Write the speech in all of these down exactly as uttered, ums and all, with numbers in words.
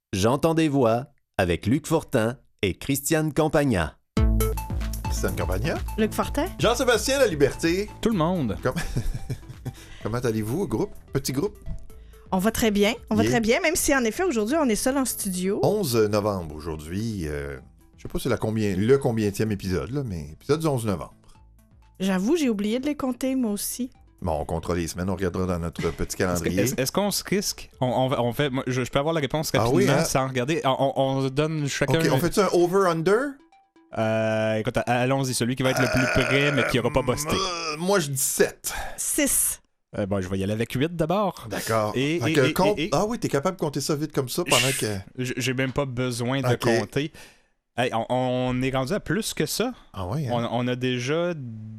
J'entends des voix avec Luc Fortin et Christiane Campagna. Christiane Campagna. Luc Fortin. Jean-Sébastien La Liberté. Tout le monde. Com- Comment allez-vous, groupe? Petit groupe? On va très bien. On va Yeah. très bien, même si en effet, aujourd'hui, on est seul en studio. onze novembre aujourd'hui. Euh, je sais pas si c'est la combien, le combienième épisode, là, mais épisode du onze novembre. J'avoue, j'ai oublié de les compter, moi aussi. Bon, on comptera les semaines, on regardera dans notre petit Est-ce, que- calendrier. est-ce- est-ce qu'on se risque? On, on, on fait, moi, je, je peux avoir la réponse Ah rapidement oui, hein? sans regarder. On, on donne chacun... Ok, on fait un over-under? Euh, écoute, allons-y, celui qui va être le plus près, mais qui n'aura pas busté. Euh, moi, je dis sept. six. Euh, bon, je vais y aller avec huit d'abord. D'accord. Et- Fait et- que et- compte- et- et- Ah oui, t'es capable de compter ça vite comme ça pendant que... J- J'ai même pas besoin de Ok. compter. Hey, on, on est rendu à plus que ça. Ah oui, hein? On, on a déjà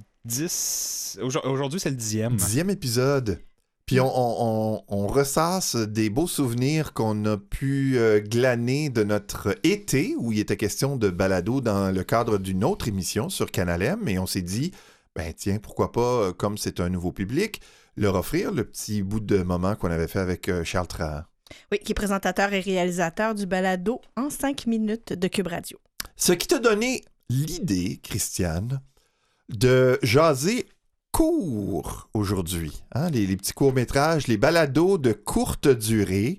dix... Aujourd- Aujourd'hui, c'est le dixième. Dixième épisode. Puis on, on, on, on ressasse des beaux souvenirs qu'on a pu euh, glaner de notre été, où il était question de balado dans le cadre d'une autre émission sur Canal M. Et on s'est dit, ben tiens, pourquoi pas, euh, comme c'est un nouveau public, leur offrir le petit bout de moment qu'on avait fait avec euh, Charles Trahan. Oui, qui est présentateur et réalisateur du balado en cinq minutes de Cube Radio. Ce qui t'a donné l'idée, Christiane, de jaser court aujourd'hui. Hein? Les, les petits courts-métrages, les balados de courte durée.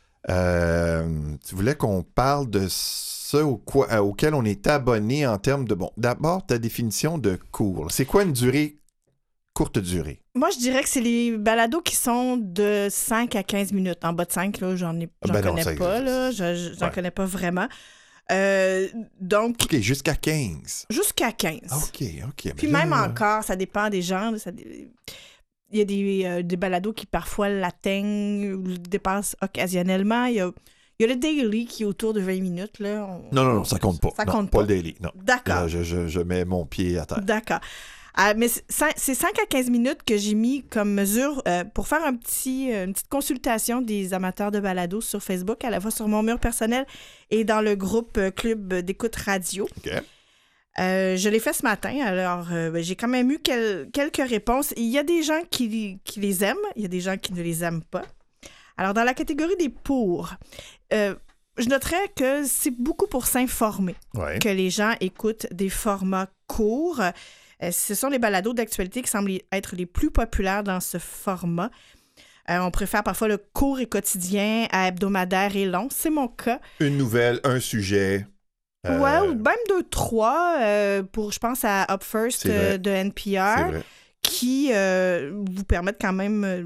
Euh, tu voulais qu'on parle de ce au quoi, euh, auquel on est abonné en termes de... Bon, d'abord, ta définition de court. C'est quoi une durée, courte durée? Moi, je dirais que c'est les balados qui sont de cinq à quinze minutes. En bas de cinq, là, j'en, ai, j'en Ben non, connais ça pas. existe. Là, je, je- j'en Ouais. connais pas vraiment. Euh, donc, OK, jusqu'à quinze. jusqu'à quinze. OK, OK. Puis Mais même là, encore, ça dépend des gens. Ça dé- Il y a des, euh, des balados qui parfois l'atteignent ou le dépassent occasionnellement. Il y a, il y a le daily qui est autour de vingt minutes. Là. On- Non, non, non, ça compte pas. Ça Non, compte pas. pas. le daily, non. D'accord. Là, je, je, je mets mon pied à terre. D'accord. Ah, mais c'est cin- c'est cinq à quinze minutes que j'ai mis comme mesure euh, pour faire un petit, euh, une petite consultation des amateurs de balado sur Facebook, à la fois sur mon mur personnel et dans le groupe euh, Club d'écoute radio. OK. Euh, je l'ai fait ce matin, alors euh, ben, j'ai quand même eu quel- quelques réponses. Il y a des gens qui, qui les aiment, il y a des gens qui ne les aiment pas. Alors, dans la catégorie des pour, euh, je noterais que c'est beaucoup pour s'informer Ouais. que les gens écoutent des formats courts. Euh, ce sont les balados d'actualité qui semblent être les plus populaires dans ce format. Euh, on préfère parfois le court et quotidien à hebdomadaire et long. C'est mon cas. Une nouvelle, un sujet. euh, Ouais, ou même deux, trois, euh, pour, je pense, à Up First C'est vrai. euh, de N P C'est R, vrai. qui euh, vous permettent quand même euh,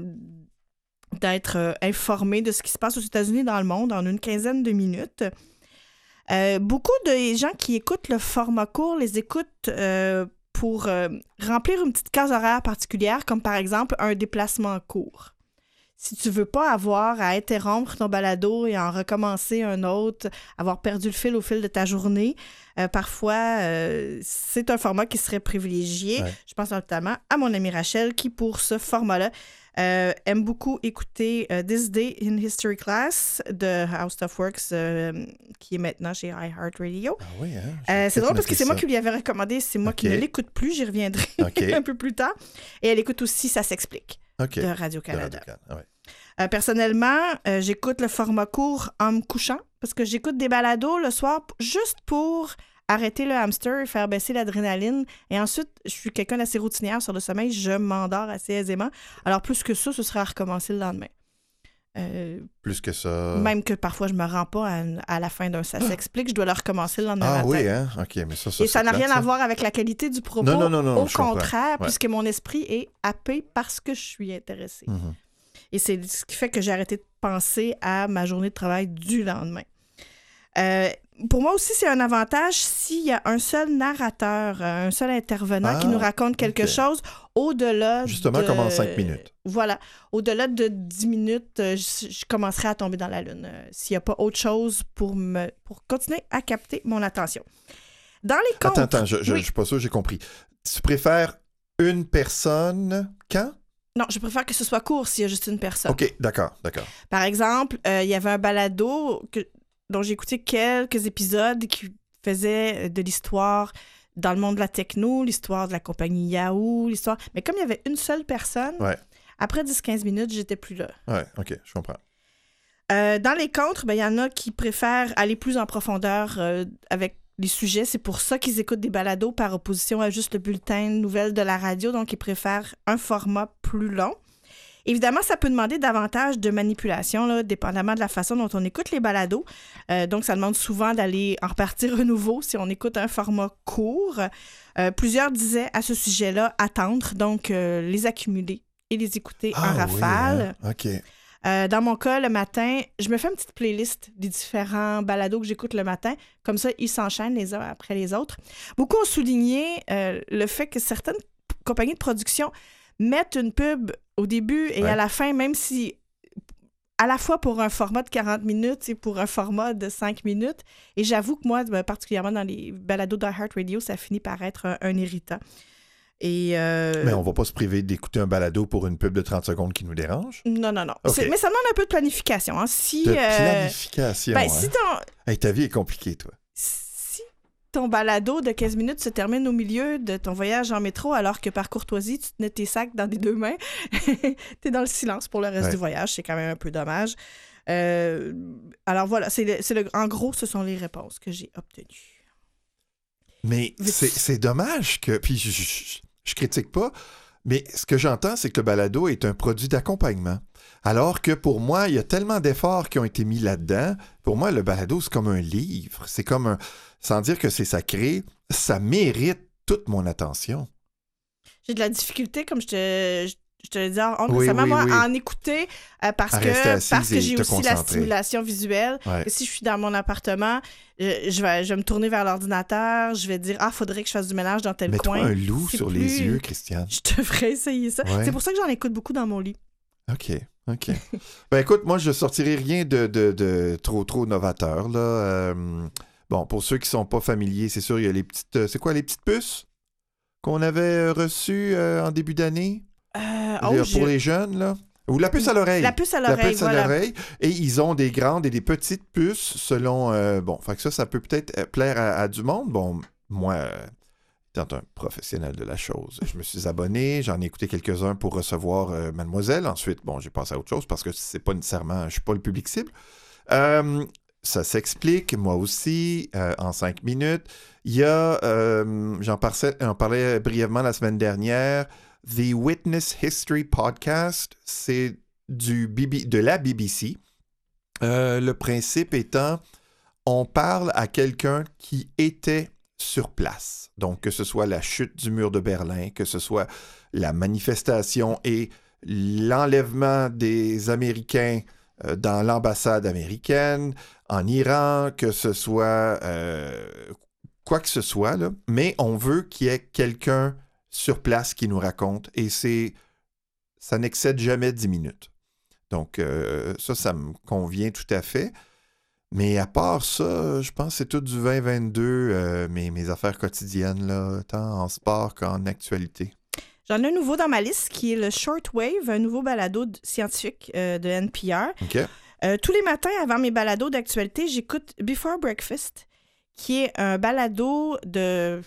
d'être euh, informé de ce qui se passe aux États-Unis et dans le monde en une quinzaine de minutes. Euh, beaucoup de gens qui écoutent le format court les écoutent euh, pour euh, remplir une petite case horaire particulière, comme par exemple un déplacement court. Si tu veux pas avoir à interrompre ton balado et en recommencer un autre, avoir perdu le fil au fil de ta journée, euh, parfois, euh, c'est un format qui serait privilégié. Ouais. Je pense notamment à mon amie Rachel qui, pour ce format-là, euh, aime beaucoup écouter euh, This Day in History Class de How Stuff Works, euh, qui est maintenant chez iHeartRadio. Ah oui, hein? Je vais Euh, c'est peut-être drôle parce que noter c'est moi ça. qui lui avais recommandé, c'est moi qui Ok. ne l'écoute plus, j'y reviendrai OK. un peu plus tard. Et elle écoute aussi Ça s'explique OK. de De Radio-Canada. Radio-Can, ah ouais. Euh, personnellement, euh, j'écoute le format court en me couchant parce que j'écoute des balados le soir p- juste pour arrêter le hamster et faire baisser l'adrénaline. Et ensuite, je suis quelqu'un d'assez routinière sur le sommeil, je m'endors assez aisément. Alors plus que ça, ce sera à recommencer le lendemain. Euh, Plus que ça. Même que parfois, je me rends pas à, à la fin d'un Ça s'explique, je dois le recommencer le lendemain Ah matin. oui, hein? OK, mais ça, ça Et ça c'est n'a plate, rien ça. à voir avec la qualité du propos. Non, non, non, non, Au je comprends. contraire, Ouais. puisque mon esprit est happé parce que je suis intéressée. Mhm. Et c'est ce qui fait que j'ai arrêté de penser à ma journée de travail du lendemain. Euh, pour moi aussi, c'est un avantage s'il y a un seul narrateur, euh, un seul intervenant Ah, qui nous raconte quelque ok. chose au-delà Justement, de... comme en cinq minutes. Voilà. Au-delà de dix minutes, euh, je, je commencerai à tomber dans la lune euh, s'il n'y a pas autre chose pour, me, pour continuer à capter mon attention. Dans les comptes... Attends, attends, je, je, Oui. je suis pas sûr, j'ai compris. Tu préfères une personne quand? Non, je préfère que ce soit court s'il y a juste une personne. OK, d'accord, d'accord. Par exemple, euh, il y avait un balado que, dont j'ai écouté quelques épisodes qui faisait de l'histoire dans le monde de la techno, l'histoire de la compagnie Yahoo, l'histoire... Mais comme il y avait une seule personne, Ouais. après dix à quinze minutes, j'étais plus là. Ouais, OK, je comprends. Euh, dans les contres, ben, il y en a qui préfèrent aller plus en profondeur euh, avec les sujets. C'est pour ça qu'ils écoutent des balados par opposition à juste le bulletin de nouvelles de la radio. Donc, ils préfèrent un format plus long. Évidemment, ça peut demander davantage de manipulation, là, dépendamment de la façon dont on écoute les balados. Euh, donc, ça demande souvent d'aller en repartir un nouveau si on écoute un format court. Euh, plusieurs disaient à ce sujet-là attendre, donc euh, les accumuler et les écouter Ah, en rafale. Oui, hein? OK. Euh, dans mon cas, le matin, je me fais une petite playlist des différents balados que j'écoute le matin. Comme ça, ils s'enchaînent les uns après les autres. Beaucoup ont souligné euh, le fait que certaines p- compagnies de production mettent une pub au début et Ouais. à la fin, même si à la fois pour un format de quarante minutes et pour un format de cinq minutes. Et j'avoue que moi, ben, particulièrement dans les balados d'iHeartRadio, ça finit par être un, un irritant. Et euh, Mais on va pas se priver d'écouter un balado pour une pub de trente secondes qui nous dérange. Non, non, non. OK. C'est- mais ça demande un peu de planification. Hein. Si, De euh, planification. ben, hein? si ton, Hey, ta vie est compliquée, toi. si ton balado de quinze minutes se termine au milieu de ton voyage en métro alors que par courtoisie, tu tenais tes sacs dans des deux mains, t'es dans le silence pour le reste Ouais. du voyage. C'est quand même un peu dommage. Euh, alors voilà, c'est le, c'est le, en gros, ce sont les réponses que j'ai obtenues. Mais Mais- c'est c'est dommage que... Puis je, je, je critique pas, mais ce que j'entends, c'est que le balado est un produit d'accompagnement. Alors que pour moi, il y a tellement d'efforts qui ont été mis là-dedans. Pour moi, le balado, c'est comme un livre. C'est comme un... Sans dire que c'est sacré, ça mérite toute mon attention. J'ai de la difficulté, comme je te, je, je te l'ai dit en honte Oui, récemment, oui, moi, oui. à en écouter euh, parce, À que, rester assise parce que et j'ai te aussi la concentrer. stimulation visuelle. Ouais. Et si je suis dans mon appartement, je, je, vais, je vais me tourner vers l'ordinateur, je vais dire « Ah, faudrait que je fasse du ménage dans tel Mets-toi coin. » un loup C'est sur plus- les yeux, Christiane. Je devrais essayer ça. Ouais. C'est pour ça que j'en écoute beaucoup dans mon lit. OK, OK. Ben écoute, moi, je sortirai rien de, de, de trop, trop novateur, là. Euh, bon, pour ceux qui sont pas familiers, c'est sûr, il y a les petites... euh, C'est quoi, les petites puces qu'on avait euh, reçues euh, en début d'année? Euh, Les- oh, pour j'ai- les jeunes, là? Ou la puce à l'oreille. La puce à La l'oreille, puce à voilà. l'oreille. Et ils ont des grandes et des petites puces selon... euh, bon, fait que ça, ça peut peut-être euh, plaire à, à du monde. Bon, moi, euh, étant un professionnel de la chose, je me suis abonné, j'en ai écouté quelques-uns pour recevoir euh, Mademoiselle. Ensuite, bon, j'ai passé à autre chose parce que c'est pas nécessairement... Je suis pas le public cible. Euh, ça s'explique, moi aussi, euh, en cinq minutes. Il y a... euh, j'en parlais, j'en parlais brièvement la semaine dernière... The Witness History Podcast, c'est du B B, de la B B C. Euh, le principe étant, on parle à quelqu'un qui était sur place. Donc, que ce soit la chute du mur de Berlin, que ce soit la manifestation et l'enlèvement des Américains euh, dans l'ambassade américaine, en Iran, que ce soit euh, quoi que ce soit, là. Mais on veut qu'il y ait quelqu'un sur place qui nous raconte, et c'est ça n'excède jamais dix minutes. Donc, euh, ça, ça me convient tout à fait. Mais à part ça, je pense que c'est tout du vingt vingt-deux, euh, mes, mes affaires quotidiennes, là, tant en sport qu'en actualité. J'en ai un nouveau dans ma liste qui est le Shortwave, un nouveau balado de- scientifique euh, de N P R. OK? Euh, tous les matins, avant mes balados d'actualité, j'écoute Before Breakfast, qui est un balado de,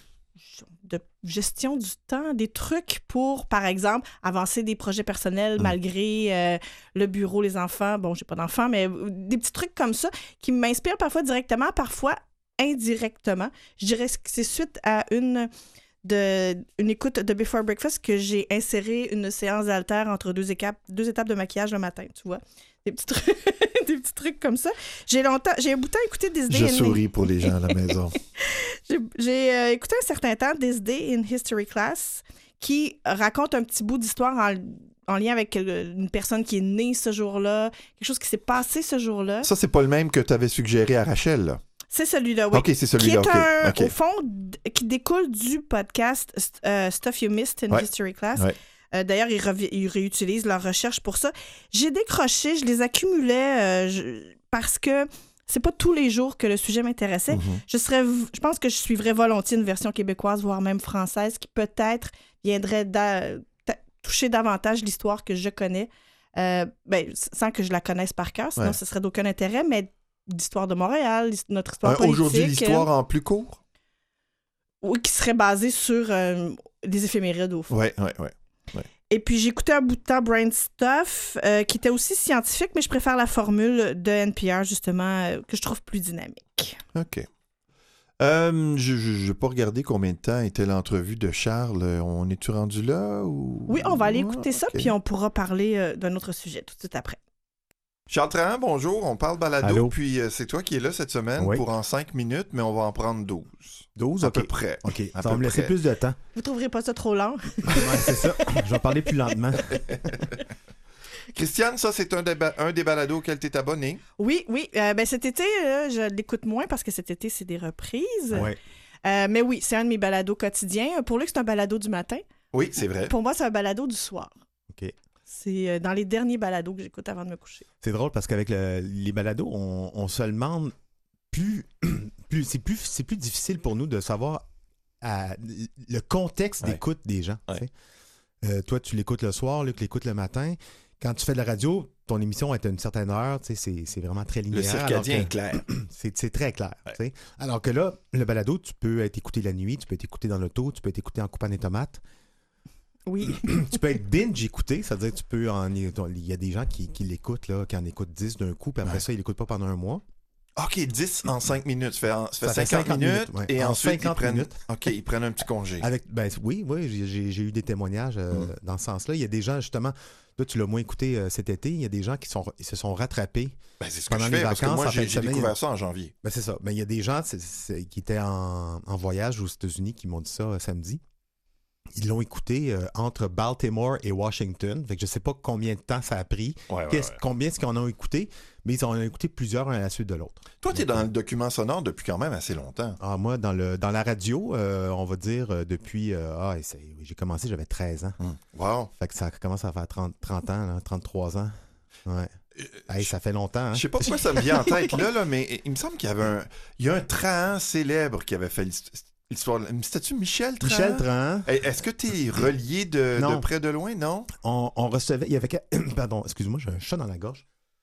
de gestion du temps, des trucs pour, par exemple, avancer des projets personnels Mm. malgré euh, le bureau, les enfants. Bon, j'ai pas d'enfants, mais des petits trucs comme ça qui m'inspirent parfois directement, parfois indirectement. Je dirais que c'est suite à une... De, une écoute de Before Breakfast que j'ai inséré une séance d'haltère entre deux étapes, deux étapes de maquillage le matin, tu vois. Des petits trucs, des petits trucs comme ça. J'ai longtemps, j'ai un bout de temps écouté This Day Je in... souris pour les gens à la maison. J'ai, j'ai euh, écouté un certain temps This Day in History Class qui raconte un petit bout d'histoire en, en lien avec euh, une personne qui est née ce jour-là, quelque chose qui s'est passé ce jour-là. Ça, c'est pas le même que tu avais suggéré à Rachel, là. C'est celui-là, oui. OK, c'est Qui celui-là, est OK. un, OK. au fond, d- qui découle du podcast euh, Stuff You Missed in Ouais. History Class. Ouais. Euh, d'ailleurs, ils, revi- ils réutilisent leur recherche pour ça. J'ai décroché, je les accumulais euh, je- parce que c'est pas tous les jours que le sujet m'intéressait. Mhm. Je serais, v- je pense que je suivrais volontiers une version québécoise, voire même française, qui peut-être viendrait da- ta- toucher davantage l'histoire que je connais, euh, ben, s- sans que je la connaisse par cœur, sinon Ouais. ce serait d'aucun intérêt, mais l'histoire de Montréal, l'his- notre histoire Euh, politique. Aujourd'hui, l'histoire en plus court? Oui, qui serait basée sur euh, des éphémérides, au fond. Oui, oui, oui. Et puis, j'ai écouté un bout de temps Brain Stuff, euh, qui était aussi scientifique, mais je préfère la formule de N P R, justement, euh, que je trouve plus dynamique. OK. Euh, je n'ai pas regardé combien de temps était l'entrevue de Charles. On est-tu rendu là? Ou... Oui, on va aller écouter ah, ça, okay. puis on pourra parler euh, d'un autre sujet tout de suite après. Charles Trahan, bonjour. On parle balado, Allô? puis euh, c'est toi qui es là cette semaine Oui. pour en cinq minutes, mais on va en prendre douze. douze, À OK. peu près. OK, À ça peu va me laisser près. plus de temps. Vous trouverez pas ça trop lent? Ouais, c'est ça. Je vais parler plus lentement. Christiane, ça, c'est un des, ba- un des balados auxquels tu es abonné. Oui, oui. Euh, ben, cet été, là, je l'écoute moins parce que cet été, c'est des reprises. Ouais. Euh, mais oui, c'est un de mes balados quotidiens. Pour lui, c'est un balado du matin. Oui, c'est vrai. Pour moi, c'est un balado du soir. OK. C'est euh, dans les derniers balados que j'écoute avant de me coucher. C'est drôle parce qu'avec le- les balados, on, on se demande plus. plus c'est plus c'est plus difficile pour nous de savoir à- le contexte Ouais. d'écoute des gens. Ouais. tu sais. Euh, toi, tu l'écoutes le soir, Luc l'écoute le matin. Quand tu fais de la radio, ton émission est à une certaine heure, tu sais, c'est, c'est vraiment très linéaire. Le circadien alors est que- clair. C'est, c'est très clair. Ouais. tu sais. Alors que là, le balado, tu peux être écouté la nuit, tu peux être écouté dans l'auto, tu peux être écouté en coupant des tomates. Oui. Tu peux être binge écouté, c'est-à-dire tu peux en. Il y a des gens qui, qui l'écoutent, là, qui en écoutent dix d'un coup, puis après Ouais. ça, ils l'écoutent pas pendant un mois. OK, dix en cinq minutes. Ça fait, en- ça fait Ça fait cinquante, cinquante minutes, minutes, ouais. et En ensuite, ils cinquante prennent... minutes. OK, ils prennent un petit congé. Avec, ben, oui, oui, j'ai, j'ai- j'ai eu des témoignages euh, Mm. dans ce sens-là. Il y a des gens, justement, toi, tu l'as moins écouté euh, cet été, il y a des gens qui sont, ils se sont rattrapés. Ben, c'est ce que pendant je les fais, parce que vacances, moi, en fin j'ai, de j'ai semaine, découvert ça en janvier. Ben, c'est ça. Ben, il y a des gens c'est- c'est- qui étaient en, en voyage aux États-Unis qui m'ont dit ça euh, samedi. Ils l'ont écouté euh, entre Baltimore et Washington. Fait que je sais pas combien de temps ça a pris, Ouais, ouais, qu'est-ce- ouais. combien est-ce qu'ils en ont écouté, mais ils en ont écouté plusieurs un à la suite de l'autre. Toi, tu es Donc, dans le document sonore depuis quand même assez longtemps. Ah, moi, dans, le, dans la radio, euh, on va dire euh, depuis. euh, ah, et c'est- j'ai commencé, j'avais treize ans. Hum. Wow. Fait que ça commence à faire trente, trente ans, là, trente-trois ans. Ouais. Hey, ça fait longtemps. Hein? Je sais pas pourquoi ça me vient en tête là, là, mais il me semble qu'il y avait un... Il y a un Trahan célèbre qui avait fait l'hist- l'histoire... C'était-tu Michel Trahan? Michel Trahan, Eh, Est-ce que tu es relié de, Non. de près de loin, non? on, on recevait. Il y avait. Pardon, excuse-moi, j'ai un chat dans la gorge.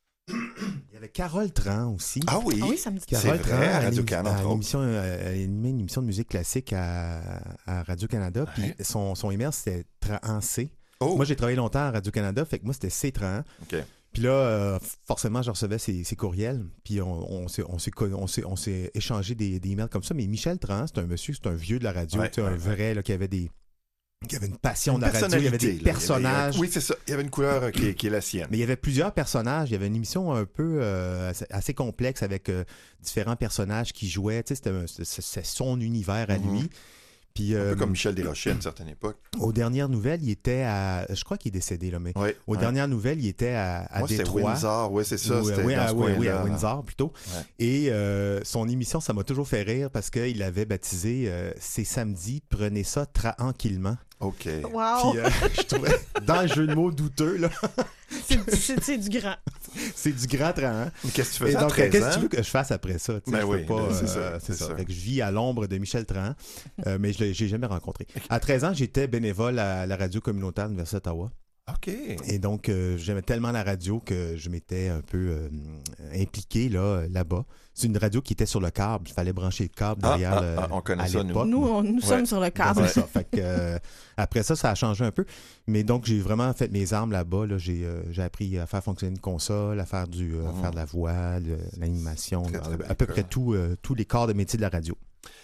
Il y avait Carole Trahan aussi. Ah oui? Ah oui, ça me dit. Carole c'est vrai, à Trahan, Radio-Canada, a entre une autres. émission, euh, elle a animé une émission de musique classique à, à Radio-Canada. Puis Ouais. son, son email, c'était Trahan C. Oh, Moi, j'ai travaillé longtemps à Radio-Canada, fait que moi, c'était C Trahan. OK. Puis là, euh, forcément, je recevais ses, ses courriels, puis on, on, s'est, on, s'est, con- on, s'est, on s'est échangé des, des emails comme ça. Mais Michel Trahan, c'est un monsieur, c'est un vieux de la radio, Ouais, tu sais, un ouais, vrai, là, qui avait des, qui avait une passion Une de la radio. Il y avait des personnalité, là. personnages. Il y avait- Oui, c'est ça. Il y avait une couleur euh, qui, est- qui est la sienne. Mais il y avait plusieurs personnages. Il y avait une émission un peu euh, assez, assez complexe avec euh, différents personnages qui jouaient. Tu sais, c'était, un- c'est, c'est son univers à Mhm. lui. Puis, Un euh, peu comme Michel Desrochers à une certaine époque. aux dernières nouvelles, il était à. Je crois qu'il est décédé, là, mais. Oui. Aux ouais. dernières nouvelles, il était à, à Moi, c'était Détroit. Windsor. Oui, c'est ça. Ou, euh, C'était oui, dans à, ce oui, oui, coin-là. à Windsor plutôt. Ouais. Et euh, son émission, ça m'a toujours fait rire parce qu'il avait baptisé euh, C'est samedi, prenez ça tranquillement. OK. Wow! Puis euh, je trouvais, dans le jeu de mots douteux, là, C'est, c'est- c'est du grand. c'est du grand train. Mais qu'est-ce que tu Et faisais à donc, treize qu'est-ce que ans? tu veux que je fasse après ça? Tu sais, Ben je peux oui, pas, ben, c'est euh, ça, c'est c'est ça. ça. Fait que je vis à l'ombre de Michel Trahan, euh, mais je l'ai j'ai jamais rencontré. À treize ans, j'étais bénévole à la radio communautaire de l'Université d'Ottawa. OK. Et donc, euh, j'aimais tellement la radio que je m'étais un peu euh, impliqué là, là-bas. C'est une radio qui était sur le câble. Il fallait brancher le câble Ah, derrière ah, le, ah, on connaît à ça, nous. l'époque. Nous, on- nous sommes sur le Ben, câble. c'est ça. Fait que, euh, après ça, ça a changé un peu. Mais donc, j'ai vraiment fait mes armes là-bas. Là. J'ai, euh, j'ai appris à faire fonctionner une console, à faire, du, euh, Mhm. faire de la voix, le- l'animation, Très, très à, belle à peu école. près tout, euh, tous les corps de métier de la radio.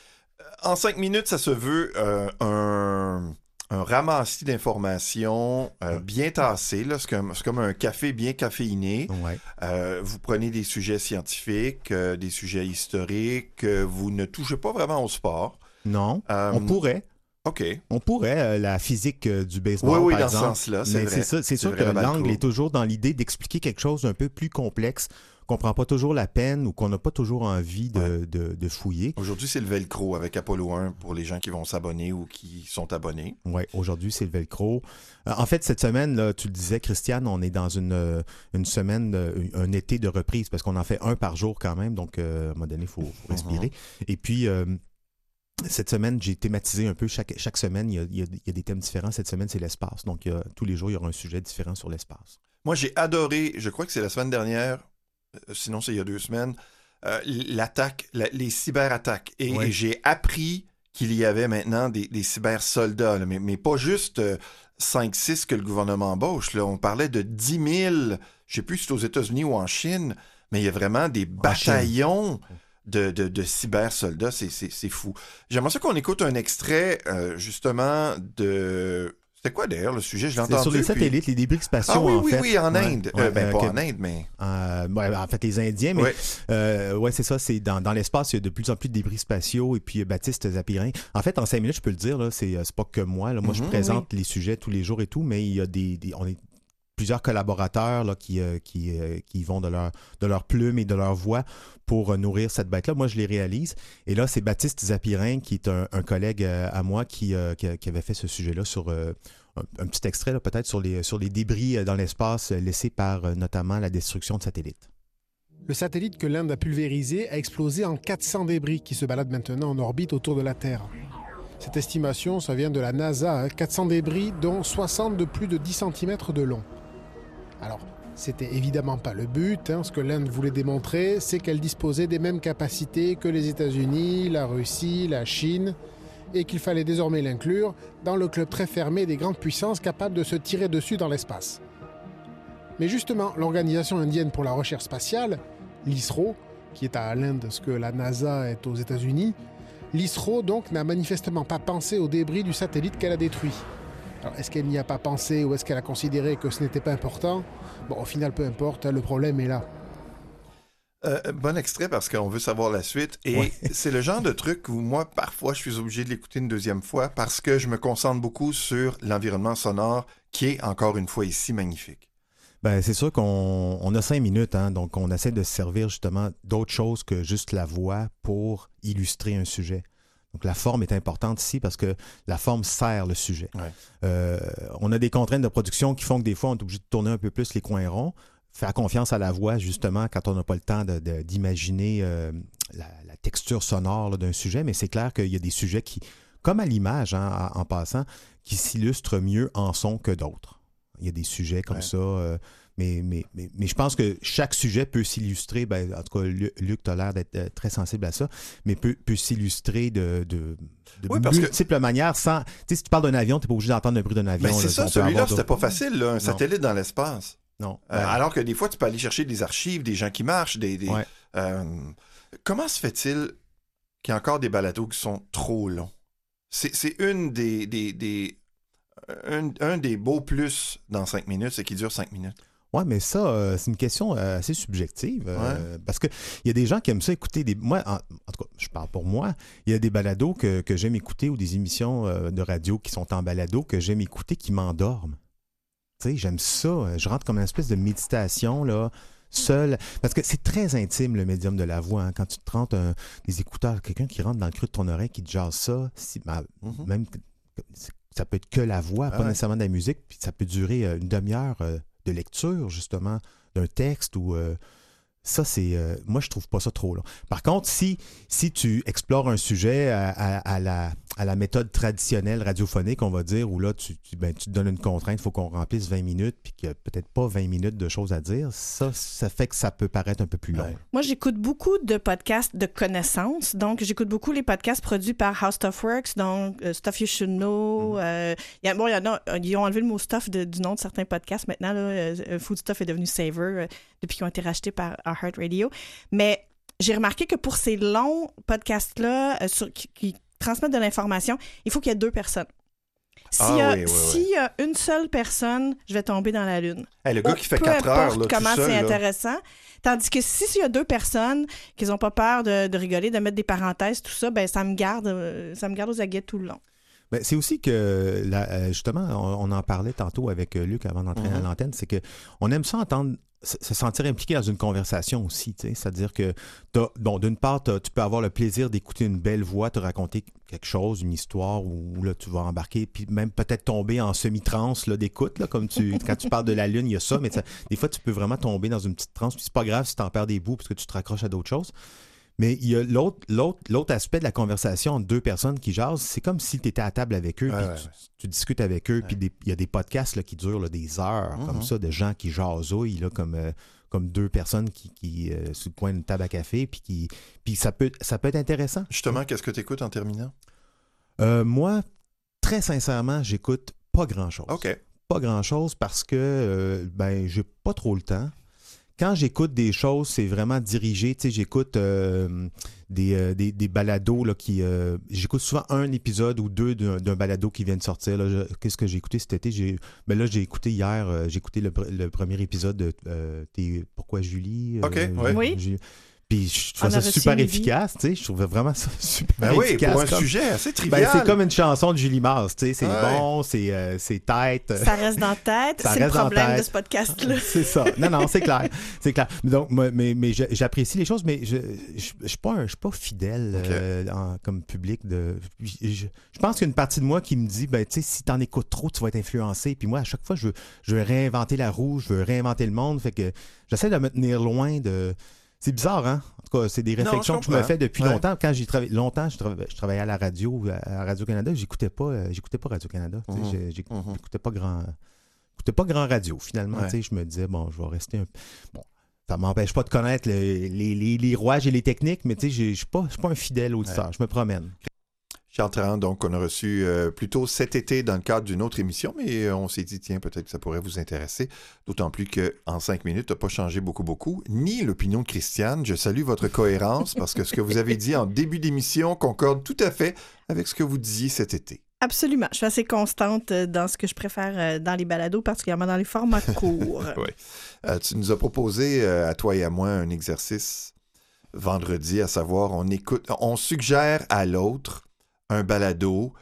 En cinq minutes, ça se veut euh, un, un ramassis d'informations euh, bien tassé. Là. C'est, comme, c'est comme un café bien caféiné. Ouais. Euh, vous prenez des sujets scientifiques, euh, des sujets historiques. euh, vous ne touchez pas vraiment au sport. Non, Euh, on pourrait. OK. On pourrait, euh, la physique euh, du baseball, Oui, oui, par dans exemple. ce sens-là, c'est Mais vrai. c'est, ça, c'est C'est sûr vrai, que le l'angle balcon. est toujours dans l'idée d'expliquer quelque chose d'un peu plus complexe, qu'on prend pas toujours la peine ou qu'on n'a pas toujours envie de, Ouais. de- de fouiller. Aujourd'hui, c'est le Velcro avec Apollo un pour les gens qui vont s'abonner ou qui sont abonnés. Oui, aujourd'hui, c'est le Velcro. Euh, en fait, cette semaine, là, tu le disais, Christiane, on est dans une, euh, une semaine, euh, un été de reprise parce qu'on en fait un par jour quand même. Donc, euh, à un moment donné, il faut, faut respirer. Et puis, euh, cette semaine, j'ai thématisé un peu. Chaque, chaque semaine, il y, a, il y a- il y a des thèmes différents. Cette semaine, c'est l'espace. Donc, il y a- tous les jours, il y aura un sujet différent sur l'espace. Moi, j'ai adoré, je crois que c'est la semaine dernière, euh, sinon c'est il y a deux semaines, euh, l'attaque, la- les cyberattaques. Et, Ouais. et j'ai appris qu'il y avait maintenant des, des cybersoldats, là, mais, mais pas juste euh, cinq six que le gouvernement embauche. Là. On parlait de dix mille, je ne sais plus si c'est aux États-Unis ou en Chine, mais il y a vraiment des bataillons de, de, de cybersoldats. C'est, c'est, c'est fou. J'aimerais ça qu'on écoute un extrait, euh, justement, de... C'était quoi d'ailleurs le sujet? Je l'ai C'est entendu. sur les puis... satellites, les débris spatiaux, Ah oui, en oui, fait. oui, en Inde. Ouais, Euh, ben, ouais, pas que- en Inde, mais... Euh, ouais, en fait, les Indiens, mais Ouais. euh, ouais, c'est ça, c'est dans, dans l'espace, il y a de plus en plus de débris spatiaux. Et puis, euh, Baptiste Zapirin, en fait, en cinq minutes, je peux le dire, là, c'est, euh, c'est pas que moi. Là. Moi, je Mhm, présente les sujets tous les jours et tout, mais il y a des, des- on est plusieurs collaborateurs là, qui, euh, qui, euh, qui vont de leur, de leur plume et de leur voix pour euh, nourrir cette bête-là. Moi, je les réalise. Et là, c'est Baptiste Zapirin, qui est un, un collègue euh, à moi, qui, euh, qui, qui avait fait ce sujet-là sur... euh, un, un petit extrait, là, peut-être, sur les, sur les débris euh, dans l'espace euh, laissés par euh, notamment la destruction de satellites. Le satellite que l'Inde a pulvérisé a explosé en quatre cents débris qui se baladent maintenant en orbite autour de la Terre. Cette estimation, ça vient de la NASA, hein, quatre cents débris dont soixante de plus de dix centimètres de long. Alors, c'était évidemment pas le but. Hein. Ce que l'Inde voulait démontrer, c'est qu'elle disposait des mêmes capacités que les États-Unis, la Russie, la Chine, et qu'il fallait désormais l'inclure dans le club très fermé des grandes puissances capables de se tirer dessus dans l'espace. Mais justement, l'Organisation indienne pour la recherche spatiale, l'ISRO, qui est à l'Inde ce que la NASA est aux États-Unis, l'ISRO donc n'a manifestement pas pensé aux débris du satellite qu'elle a détruit. Alors, est-ce qu'elle n'y a pas pensé ou est-ce qu'elle a considéré que ce n'était pas important? Bon, au final, peu importe, le problème est là. Euh, bon extrait parce qu'on veut savoir la suite. Et Ouais. c'est le genre de truc où moi, parfois, je suis obligé de l'écouter une deuxième fois parce que je me concentre beaucoup sur l'environnement sonore qui est, encore une fois, ici magnifique. Ben, c'est sûr qu'on on a cinq minutes, hein, donc on essaie de se servir justement d'autres choses que juste la voix pour illustrer un sujet. Donc la forme est importante ici parce que la forme sert le sujet. Ouais. Euh, on a des contraintes de production qui font que des fois on est obligé de tourner un peu plus les coins ronds, faire confiance à la voix justement quand on n'a pas le temps de, de, d'imaginer euh, la, la texture sonore là, d'un sujet, mais c'est clair qu'il y a des sujets qui, comme à l'image hein, en, en passant, qui s'illustrent mieux en son que d'autres. Il y a des sujets comme Ouais. ça, euh, mais, mais, mais, mais je pense que chaque sujet peut s'illustrer, ben, en tout cas, Lu- Luc, tu as l'air d'être euh, très sensible à ça, mais peut, peut s'illustrer de, de, de Oui, parce que- multiples manières. Sans, tu sais, si tu parles d'un avion, tu n'es pas obligé d'entendre le bruit d'un avion. Mais c'est là, ça, on peut celui-là, avoir c'était d'autres- pas facile, là, un satellite dans l'espace. Non. Euh, Ben, alors que des fois, tu peux aller chercher des archives, des gens qui marchent, des... des Ouais. euh, comment se fait-il qu'il y a encore des balados qui sont trop longs? C'est, c'est une des... des, des un, un des beaux plus dans cinq minutes, c'est qu'il dure cinq minutes. Ouais, mais ça, euh, c'est une question euh, assez subjective. euh, Parce qu'il y a des gens qui aiment ça écouter des. Moi, en, en tout cas, je parle pour moi. Il y a des balados que, que j'aime écouter ou des émissions euh, de radio qui sont en balado que j'aime écouter qui m'endorment. Tu sais, j'aime ça. Je rentre comme une espèce de méditation, là, seul. Parce que c'est très intime, le médium de la voix. Hein. Quand tu te rentres un- des écouteurs, quelqu'un qui rentre dans le creux de ton oreille, qui te jase ça, si, ben, Mhm. même. Ça peut être que la voix, Ah pas ouais. nécessairement de la musique, puis ça peut durer euh, une demi-heure euh, de lecture, justement, d'un texte ou. euh, ça, c'est. euh, moi, je trouve pas ça trop long. Par contre, si, si tu explores un sujet à, à- à la, à la méthode traditionnelle radiophonique, on va dire, où là, tu, tu, ben, tu te donnes une contrainte, il faut qu'on remplisse vingt minutes, puis qu'il n'y a peut-être pas vingt minutes de choses à dire, ça, ça fait que ça peut paraître un peu plus long. Ouais. Moi, j'écoute beaucoup de podcasts de connaissances. Donc, j'écoute beaucoup les podcasts produits par How Stuff Works, donc euh, Stuff You Should Know. euh, il y a- bon, il y en a, euh, ils ont enlevé le mot stuff de- du nom de certains podcasts maintenant. Là, euh, Food Stuff est devenu Savor euh, depuis qu'ils ont été rachetés par iHeartRadio. Mais j'ai remarqué que pour ces longs podcasts-là euh, sur- qui, qui transmettent de l'information, il faut qu'il y ait deux personnes. S'il Ah y a, oui, oui, oui. s'il y a une seule personne, je vais tomber dans la lune. Hey, le gars qui fait Peu quatre heures, importe là, tout comment seul, c'est là. intéressant. Tandis que si il y a deux personnes qui n'ont pas peur de, de rigoler, de mettre des parenthèses, tout ça, ben ça me garde, euh, ça me garde aux aguets tout le long. Ben, c'est aussi que, la- euh, justement, on, on en parlait tantôt avec euh, Luc avant d'entrer Mhm. à l'antenne, c'est qu'on aime ça entendre, se se sentir impliqué dans une conversation aussi, tu sais. C'est-à-dire que, t'as- bon, d'une part, t'as- tu peux avoir le plaisir d'écouter une belle voix te raconter quelque chose, une histoire, où, où là, tu vas embarquer, puis même peut-être tomber en semi-transe là, d'écoute, là, comme tu, quand tu parles de la Lune, il y a ça, mais ça- des fois, tu peux vraiment tomber dans une petite transe, puis c'est pas grave si tu en perds des bouts parce que tu te raccroches à d'autres choses. Mais il y a l'autre, l'autre, l'autre aspect de la conversation entre deux personnes qui jasent, c'est comme si tu étais à table avec eux, Ouais, puis ouais, tu, ouais. tu discutes avec eux, puis des- il y a des podcasts là, qui durent là, des heures, Mhm. comme ça, de gens qui jasouillent, là, comme, euh, comme deux personnes qui, qui euh, sur le coin d'une table à café, puis qui, puis ça peut, ça peut être intéressant. Justement, qu'est-ce que tu écoutes en terminant? Euh, moi, très sincèrement, j'écoute pas grand-chose. OK. Pas grand-chose parce que euh, ben j'ai pas trop le temps. Quand j'écoute des choses, c'est vraiment dirigé. Tu sais, j'écoute euh, des, euh, des, des balados là, qui. Euh, j'écoute souvent un épisode ou deux d'un, d'un balado qui vient de sortir. Là. Je, qu'est-ce que j'ai écouté cet été? J'ai, ben là, j'ai écouté hier, euh, j'ai écouté le, le premier épisode de euh, t'es, Pourquoi Julie? OK, euh, ouais. Oui. J'ai- Puis je trouve On ça a reçu super une efficace, tu sais. Je trouvais vraiment ça super Ben oui, efficace. pour un comme- sujet assez Ben, trivial. c'est comme une chanson de Julie Mars, tu sais. C'est Ouais. bon, c'est, euh, c'est tête. Ça reste dans la tête. Ça C'est le reste dans la problème tête. de ce podcast-là. C'est ça. Non, non, c'est clair. C'est clair. Donc, moi, mais, mais j'a- j'apprécie les choses, mais je ne je suis pas, un- je suis pas fidèle Ok. euh, en- comme public. De, je, je- je pense qu'il y a une partie de moi qui me dit, ben, tu sais, si tu en écoutes trop, tu vas être influencé. Puis moi, à chaque fois, je veux, je veux réinventer la roue, je veux réinventer le monde. Fait que j'essaie de me tenir loin de... C'est bizarre, hein? En tout cas, c'est des Non, réflexions je que je me comprends. fais depuis Ouais. longtemps. Quand j'ai travaillé longtemps, je, trava- je travaillais à la radio, à Radio-Canada, j'écoutais pas, euh, j'écoutais pas Radio-Canada. Tu sais, Mhm. j'ai- j'ai- Mhm. J'écoutais pas grand. J'écoutais pas grand radio, finalement. Ouais. Tu sais, je me disais, bon, je vais rester un. Bon, ça m'empêche pas de connaître le- les, les, les rouages et les techniques, mais tu sais, j'ai- je suis pas, je suis pas un fidèle auditeur. Je me promène. Charles Tran, donc, qu'on a reçu euh, plus tôt cet été dans le cadre d'une autre émission, mais euh, on s'est dit, tiens, peut-être que ça pourrait vous intéresser, d'autant plus qu'en cinq minutes, n'a pas changé beaucoup, beaucoup, ni l'opinion de Christiane. Je salue votre cohérence, parce que ce que vous avez dit en début d'émission concorde tout à fait avec ce que vous disiez cet été. Absolument. Je suis assez constante euh, dans ce que je préfère euh, dans les balados, particulièrement dans les formats courts. Oui. Euh, tu nous as proposé, euh, à toi et à moi, un exercice vendredi, à savoir, on écoute, on suggère à l'autre un balado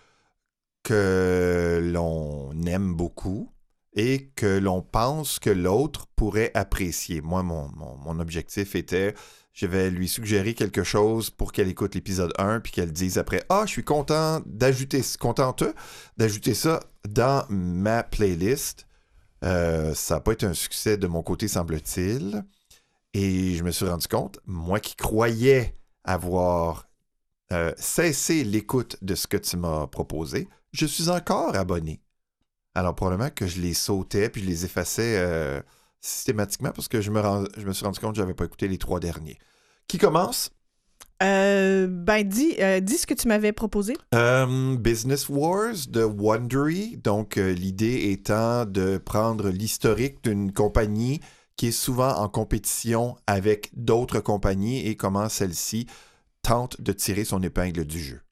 que l'on aime beaucoup et que l'on pense que l'autre pourrait apprécier. Moi, mon, mon, mon objectif était, je vais lui suggérer quelque chose pour qu'elle écoute l'épisode un puis qu'elle dise après, « Ah, je suis content d'ajouter, contente d'ajouter ça dans ma playlist. Euh, ça n'a pas été un succès de mon côté, semble-t-il. Et je me suis rendu compte, moi qui croyais avoir euh, cessé l'écoute de ce que tu m'as proposé, je suis encore abonné. Alors, probablement que je les sautais puis je les effaçais euh, systématiquement parce que je me, rend, je me suis rendu compte que je n'avais pas écouté les trois derniers. Qui commence? Euh, ben, dis, euh, dis ce que tu m'avais proposé. Euh, Business Wars de Wondery. Donc, euh, l'idée étant de prendre l'historique d'une compagnie qui est souvent en compétition avec d'autres compagnies et comment celle-ci tente de tirer son épingle du jeu.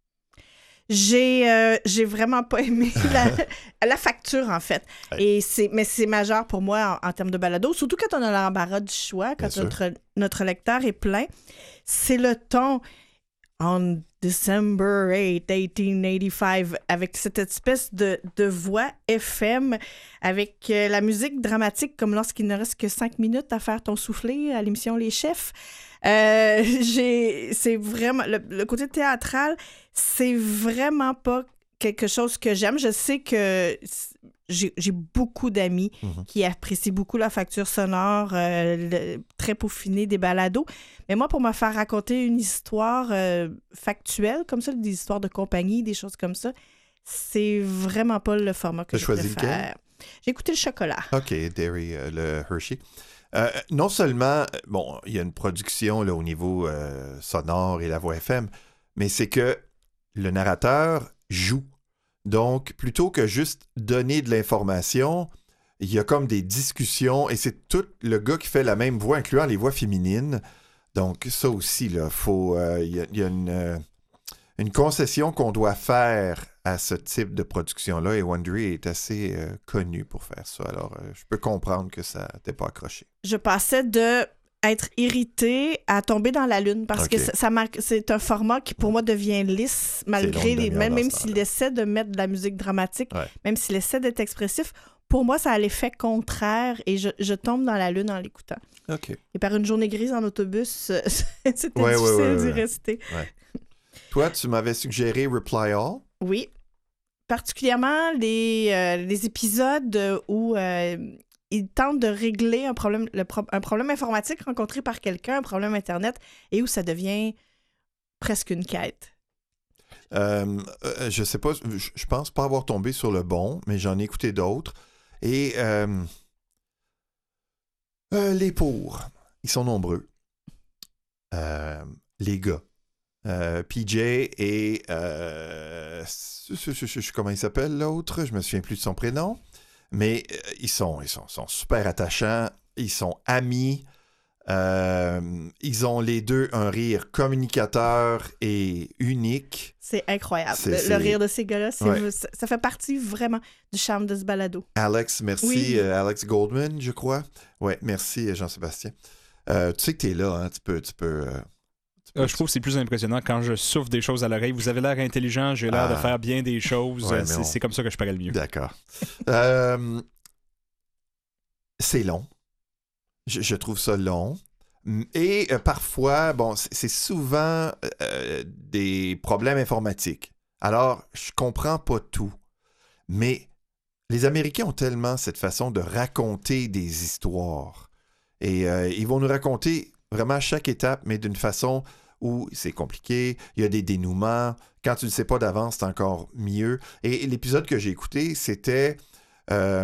J'ai euh, j'ai vraiment pas aimé la, la facture, en fait. Ouais. Et c'est, mais c'est majeur pour moi en, en termes de balado, surtout quand on a l'embarras du choix, quand Bien notre, notre lecteur est plein. C'est le ton « On December eighth, eighteen eighty-five » avec cette espèce de, de voix F M, avec euh, la musique dramatique, comme lorsqu'il ne reste que cinq minutes à faire ton soufflé à l'émission Les Chefs. Euh, j'ai, c'est vraiment... Le, le côté théâtral, c'est vraiment pas quelque chose que j'aime. Je sais que j'ai, j'ai beaucoup d'amis Mhm. qui apprécient beaucoup la facture sonore, euh, le- très peaufinée des balados. Mais moi, pour me faire raconter une histoire euh, factuelle, comme ça, des histoires de compagnie, des choses comme ça, c'est vraiment pas le format que T'as je choisi préfère. J'ai écouté le chocolat. OK, Dairy, euh, le Hershey. Euh, non seulement, bon, il y a une production là, au niveau euh, sonore et la voix F M, mais c'est que le narrateur joue. Donc, plutôt que juste donner de l'information, il y a comme des discussions et c'est tout le gars qui fait la même voix, incluant les voix féminines. Donc, ça aussi, là, faut, euh, il y a, il y a une, euh, une concession qu'on doit faire à ce type de production-là et Wondery est assez euh, connu pour faire ça. Alors, euh, je peux comprendre que ça t'est pas accroché. Je passais de être irritée à tomber dans la lune parce Ok. que ça, ça marque, c'est un format qui pour moi devient lisse malgré long, les, demi-heure même, dans même ce s'il temps-là. essaie de mettre de la musique dramatique, Ouais. même s'il essaie d'être expressif, pour moi ça a l'effet contraire et je, je tombe dans la lune en l'écoutant. OK. Et par une journée grise en autobus, euh, c'était Ouais, ouais, difficile ouais, d'y ouais. rester. Toi, tu m'avais suggéré Reply All. Oui. Particulièrement les, euh, les épisodes où euh, ils tentent de régler un problème, le pro- un problème informatique rencontré par quelqu'un, un problème Internet, et où ça devient presque une quête. Euh, euh, je sais pas, je, je pense pas avoir tombé sur le bon, mais j'en ai écouté d'autres. Et euh, euh, les pour, ils sont nombreux. Euh, les gars, Euh, P J et... Euh, comment il s'appelle, l'autre? Je me souviens plus de son prénom. Mais euh, ils, sont, ils sont, sont super attachants. Ils sont amis. Euh, ils ont les deux un rire communicateur et unique. C'est incroyable. C'est, le, c'est... le rire de ces gars-là, c'est, Ouais. ça, ça fait partie vraiment du charme de ce balado. Alex, merci. Oui. Euh, Alex Goldman, je crois. Ouais, merci, Jean-Sébastien. Euh, tu sais que tu es là, hein? Tu peux... Tu peux euh, tu peux Euh, je trouve que c'est plus impressionnant quand je souffle des choses à l'oreille. Vous avez l'air intelligent, j'ai l'air Ah. de faire bien des choses. Ouais, mais c'est, on- c'est comme ça que je parais le mieux. D'accord. Euh, c'est long. Je, je trouve ça long. Et euh, parfois, bon, c'est, c'est souvent euh, des problèmes informatiques. Alors, je comprends pas tout. Mais les Américains ont tellement cette façon de raconter des histoires. Et euh, ils vont nous raconter vraiment chaque étape, mais d'une façon où c'est compliqué, il y a des dénouements. Quand tu ne le sais pas d'avance, c'est encore mieux. Et l'épisode que j'ai écouté, c'était euh,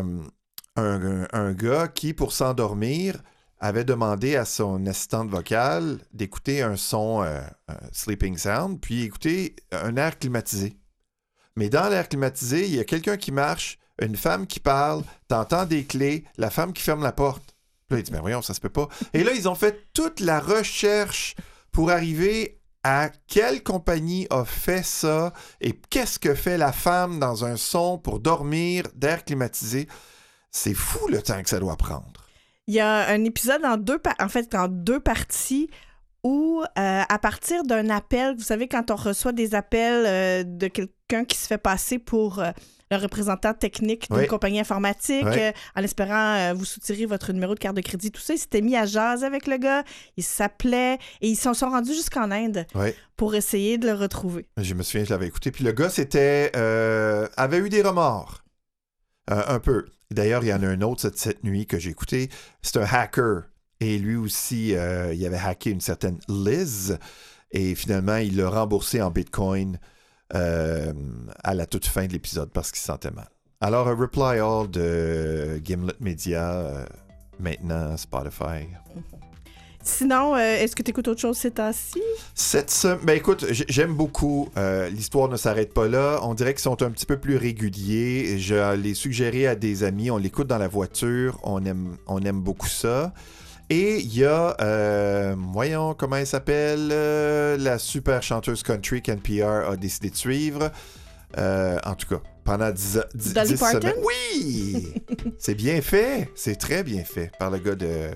un, un, un gars qui, pour s'endormir, avait demandé à son assistante vocale d'écouter un son euh, un sleeping sound, puis écouter un air climatisé. Mais dans l'air climatisé, il y a quelqu'un qui marche, une femme qui parle, t'entends des clés, la femme qui ferme la porte. Puis là, il dit, mais voyons, ça se peut pas. Et là, ils ont fait toute la recherche pour arriver à quelle compagnie a fait ça et qu'est-ce que fait la femme dans un son pour dormir d'air climatisé. C'est fou le temps que ça doit prendre. Il y a un épisode en deux, pa- en fait, en deux parties où, euh, à partir d'un appel, vous savez, quand on reçoit des appels euh, de quelqu'un qui se fait passer pour euh, le représentant technique d'une Oui. compagnie informatique, Oui. euh, en espérant euh, vous soutirer votre numéro de carte de crédit, tout ça, il s'était mis à jaser avec le gars, il s'appelait, et ils s'en sont rendus jusqu'en Inde Oui. pour essayer de le retrouver. Je me souviens, je l'avais écouté. Puis le gars, c'était, euh, avait eu des remords. Euh, un peu. D'ailleurs, il y en a un autre cette, cette nuit que j'ai écouté. C'est un hacker. Et lui aussi, euh, il avait hacké une certaine Liz. Et finalement, il l'a remboursé en Bitcoin euh, à la toute fin de l'épisode parce qu'il se sentait mal. Alors, un Reply All de Gimlet Media, euh, maintenant Spotify. Sinon, euh, est-ce que tu écoutes autre chose ces temps-ci? Cette semaine, ben écoute, j- j'aime beaucoup. Euh, l'histoire ne s'arrête pas là. On dirait qu'ils sont un petit peu plus réguliers. Je l'ai suggéré à des amis. On l'écoute dans la voiture. On aime, on aime beaucoup ça. Et il y a, euh, voyons comment elle s'appelle, euh, la super chanteuse country qu'N P R a décidé de suivre. Euh, en tout cas, pendant dix, dix, Dolly dix Parton? semaines. Oui! C'est bien fait. C'est très bien fait par le gars de,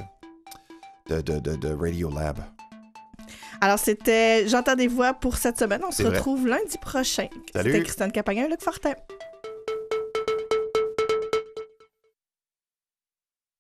de, de, de, de Radiolab. Alors, c'était J'entends des voix pour cette semaine. On se C'est vrai. retrouve lundi prochain. Salut. C'était Christiane Capagnon et Luc Fortin.